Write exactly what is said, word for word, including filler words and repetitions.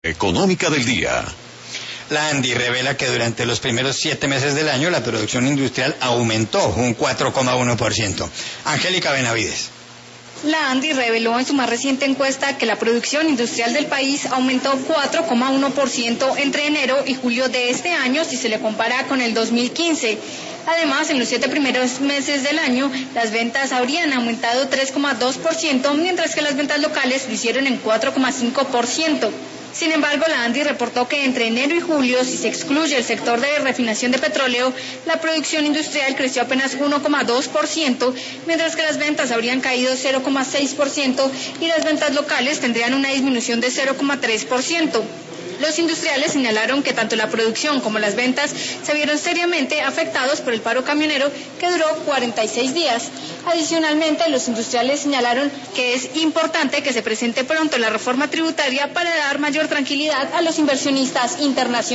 Económica del día. La ANDI revela que durante los primeros siete meses del año la producción industrial aumentó un cuatro coma uno por ciento. Angélica Benavides. La ANDI reveló en su más reciente encuesta que la producción industrial del país aumentó cuatro coma uno por ciento entre enero y julio de este año si se le compara con el dos mil quince. Además, en los siete primeros meses del año, las ventas habrían aumentado tres coma dos por ciento, mientras que las ventas locales lo hicieron en cuatro coma cinco por ciento. Sin embargo, la ANDI reportó que entre enero y julio, si se excluye el sector de refinación de petróleo, la producción industrial creció apenas uno coma dos por ciento, mientras que las ventas habrían caído cero coma seis por ciento y las ventas locales tendrían una disminución de cero coma tres por ciento. Los industriales señalaron que tanto la producción como las ventas se vieron seriamente afectados por el paro camionero que duró cuarenta y seis días. Adicionalmente, los industriales señalaron que es importante que se presente pronto la reforma tributaria para dar mayor tranquilidad a los inversionistas internacionales.